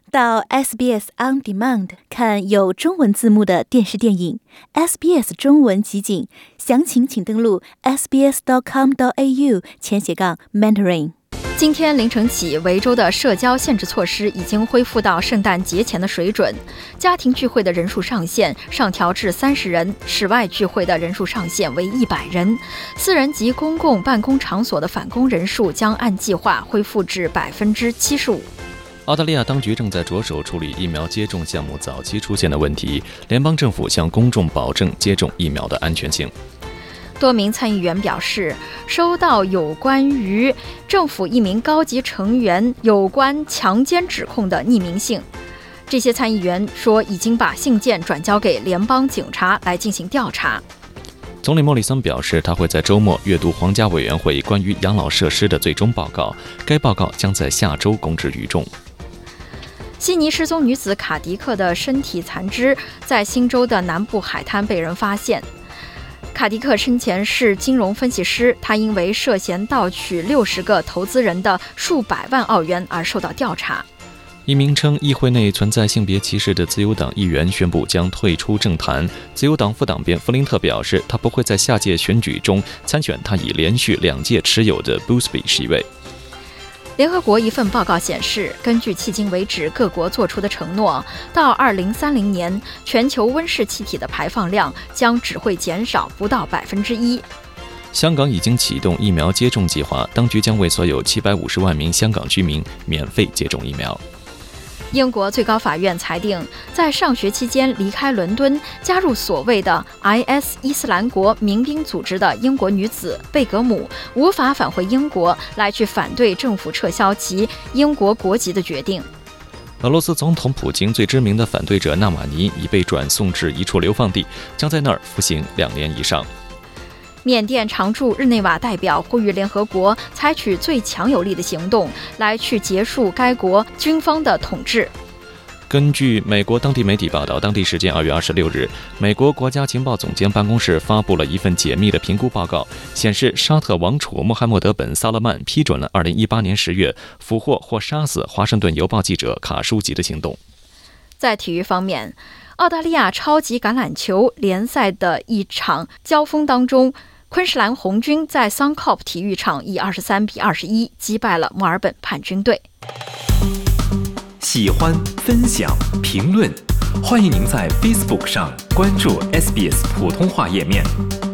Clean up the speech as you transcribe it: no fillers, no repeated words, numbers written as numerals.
到 SBS On Demand 看有中文字幕的电视电影 SBS 中文集锦，详情请登录 sbs.com.au/Mandarin。 今天凌晨起，维州的社交限制措施已经恢复到圣诞节前的水准。家庭聚会的人数上限上调至30人，室外聚会的人数上限为100人。私人及公共办公场所的返工人数将按计划恢复至75%。 澳大利亚当局正在着手处理疫苗接种项目早期出现的问题，联邦政府向公众保证接种疫苗的安全性。 多名参议员表示，收到有关于政府一名高级成员有关强奸指控的匿名信。这些参议员说，已经把信件转交给联邦警察来进行调查。 总理莫里森表示，他会在周末阅读皇家委员会关于养老设施的最终报告，该报告将在下周公之于众。 悉尼失踪女子卡迪克的身体残肢在新州的南部海滩被人发现。卡迪克生前是金融分析师，他因为涉嫌盗取60个投资人的数百万澳元而受到调查。 一名称议会内存在性别歧视的自由党议员宣布将退出政坛。自由党副党鞭弗林特表示，他不会在下届选举中参选他已连续2届持有的 Busby 席位。 联合国一份报告显示，根据迄今为止各国做出的承诺，到2030年，全球温室气体的排放量将只会减少不到1%。 香港已经启动疫苗接种计划，当局将为所有750万名香港居民免费接种疫苗。 英国最高法院裁定，在上学期间离开伦敦，加入所谓的 IS 伊斯兰国民兵组织的英国女子贝格姆无法返回英国来去反对政府撤销其英国国籍的决定。 俄罗斯总统普京最知名的反对者纳瓦尼已被转送至一处流放地，将在那儿服刑2年以上。 缅甸常驻日内瓦代表呼吁联合国采取最强有力的行动，来去结束该国军方的统治。 根据美国当地媒体报道，当地时间2月26日，美国国家情报总监办公室发布了一份解密的评估报告，显示沙特王储穆罕默德本·萨勒曼批准了2018年10月俘获或杀死华盛顿邮报记者卡舒吉的行动。 在体育方面，澳大利亚超级橄榄球联赛的一场交锋当中，昆士兰红军在桑考普体育场以23-21击败了墨尔本叛军队。 喜欢、分享、评论，欢迎您在 Facebook 上关注 SBS 普通话页面。